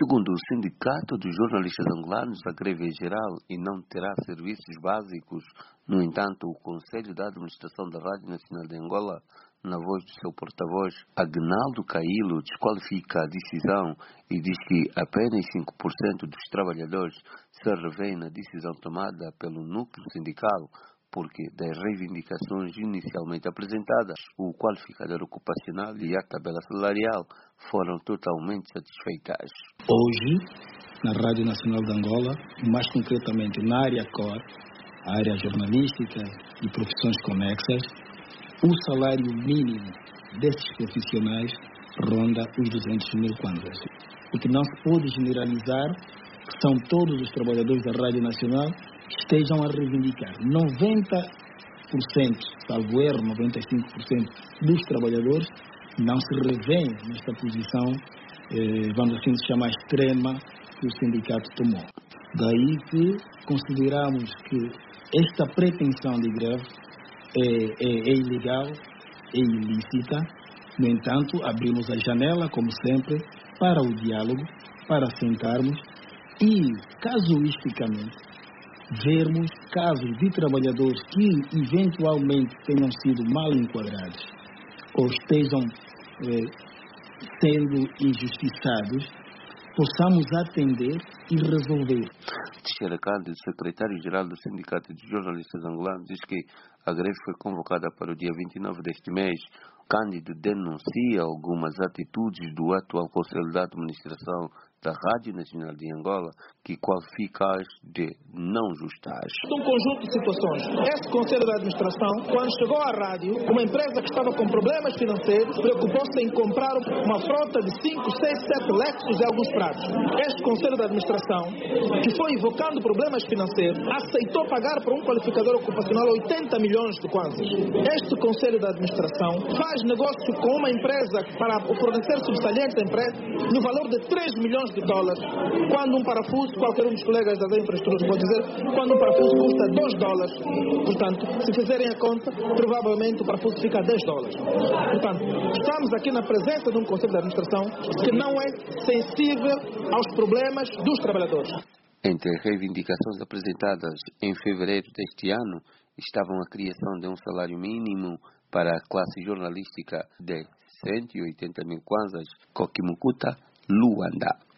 Segundo o Sindicato dos Jornalistas Angolanos, a greve é geral e não terá serviços básicos. No entanto, o Conselho de Administração da Rádio Nacional de Angola, na voz do seu porta-voz, Agnaldo Caílo, desqualifica a decisão e diz que apenas 5% dos trabalhadores se revêem na decisão tomada pelo núcleo sindical, porque das reivindicações inicialmente apresentadas, o qualificador ocupacional e a tabela salarial foram totalmente satisfeitas. Hoje, na Rádio Nacional de Angola, mais concretamente na área core, a área jornalística e profissões conexas, o salário mínimo desses profissionais ronda os 200 mil kwanzas. O que não se pode generalizar, que são todos os trabalhadores da Rádio Nacional que estejam a reivindicar. 90%, salvo erro, 95% dos trabalhadores não se revêem nesta posição, vamos assim chamar extrema, que o sindicato tomou. Daí que consideramos que esta pretensão de greve é ilegal, é ilícita. No entanto, abrimos a janela, como sempre, para o diálogo, para sentarmos e, casuisticamente, vermos casos de trabalhadores que eventualmente tenham sido mal enquadrados ou estejam sendo injustiçados, possamos atender e resolver. Teixeira Cândido, secretário-geral do Sindicato de Jornalistas Angolanos, diz que a greve foi convocada para o dia 29 deste mês. Cândido denuncia algumas atitudes do atual Conselho de Administração da Rádio Nacional de Angola que qualifica-as de não justas. Um conjunto de situações. Esse Conselho de Administração, quando chegou à rádio, uma empresa que estava com problemas financeiros, preocupou-se em comprar uma frota de 5, 6, 7 Lexus e alguns pratos. Este Conselho de Administração, que foi invocando problemas financeiros, aceitou pagar para um qualificador ocupacional 80 milhões de kwanzas. Este Conselho de Administração faz negócio com uma empresa para fornecer subsalientes à empresa no valor de 3 milhões de dólares, quando um parafuso, qualquer um dos colegas das infraestruturas pode dizer, quando um parafuso custa 2 dólares. Portanto, se fizerem a conta, provavelmente o parafuso fica a 10 dólares. Portanto, estamos aqui na presença de um Conselho de Administração que não é sensível aos problemas dos trabalhadores. Entre as reivindicações apresentadas em fevereiro deste ano estavam a criação de um salário mínimo para a classe jornalística de 180 mil kwanzas, Kokimukuta, Luanda.